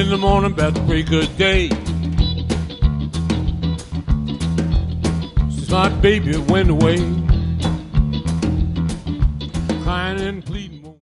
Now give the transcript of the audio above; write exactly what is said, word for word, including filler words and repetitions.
in the morning about the break of day. Since my baby went away, crying and pleading.